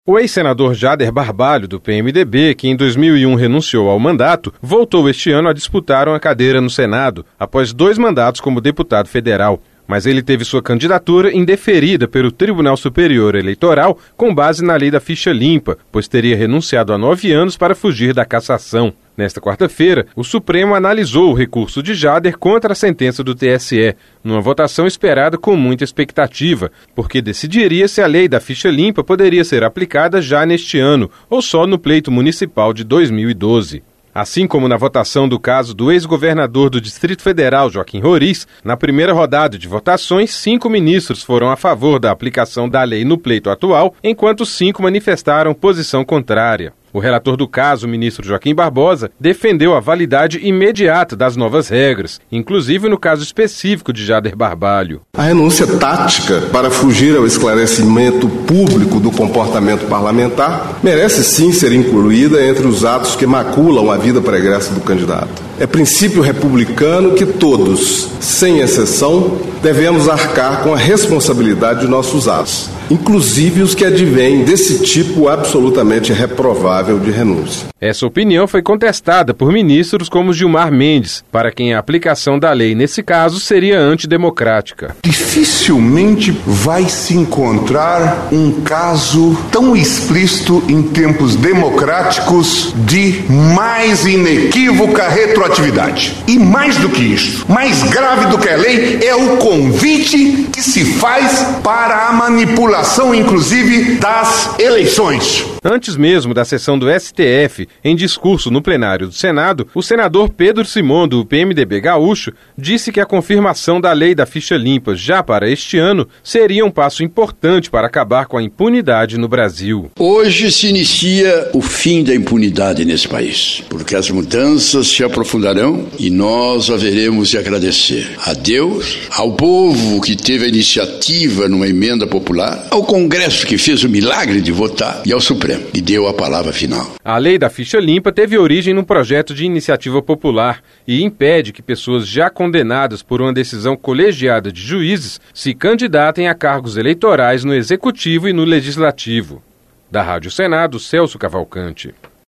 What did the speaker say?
O ex-senador Jader Barbalho, do PMDB, que em 2001 renunciou ao mandato, voltou este ano a disputar uma cadeira no Senado, após 2 mandatos como deputado federal. Mas ele teve sua candidatura indeferida pelo Tribunal Superior Eleitoral com base na lei da ficha limpa, pois teria renunciado há 9 anos para fugir da cassação. Nesta quarta-feira, o Supremo analisou o recurso de Jader contra a sentença do TSE, numa votação esperada com muita expectativa, porque decidiria se a lei da ficha limpa poderia ser aplicada já neste ano, ou só no pleito municipal de 2012. Assim como na votação do caso do ex-governador do Distrito Federal, Joaquim Roriz, na primeira rodada de votações, 5 ministros foram a favor da aplicação da lei no pleito atual, enquanto 5 manifestaram posição contrária. O relator do caso, o ministro Joaquim Barbosa, defendeu a validade imediata das novas regras, inclusive no caso específico de Jader Barbalho. A renúncia tática para fugir ao esclarecimento público do comportamento parlamentar merece sim ser incluída entre os atos que maculam a vida pregressa do candidato. É princípio republicano que todos, sem exceção, devemos arcar com a responsabilidade de nossos atos, inclusive os que advêm desse tipo absolutamente reprovável de renúncia. Essa opinião foi contestada por ministros como Gilmar Mendes, para quem a aplicação da lei nesse caso seria antidemocrática. Dificilmente vai se encontrar um caso tão explícito em tempos democráticos de mais inequívoca retroatividade. E mais do que isso, mais grave do que a lei é o convite que se faz para a manipulação, inclusive, das eleições. Antes mesmo da sessão do STF, em discurso no plenário do Senado, o senador Pedro Simon, do PMDB gaúcho, disse que a confirmação da lei da ficha limpa já para este ano seria um passo importante para acabar com a impunidade no Brasil. Hoje se inicia o fim da impunidade nesse país, porque as mudanças se aprofundarão e nós haveremos de agradecer a Deus, ao povo que teve a iniciativa numa emenda popular, ao Congresso que fez o milagre de votar e ao Supremo, que deu a palavra final. A lei da ficha limpa teve origem num projeto de iniciativa popular e impede que pessoas já condenadas por uma decisão colegiada de juízes se candidatem a cargos eleitorais no Executivo e no Legislativo. Da Rádio Senado, Celso Cavalcante.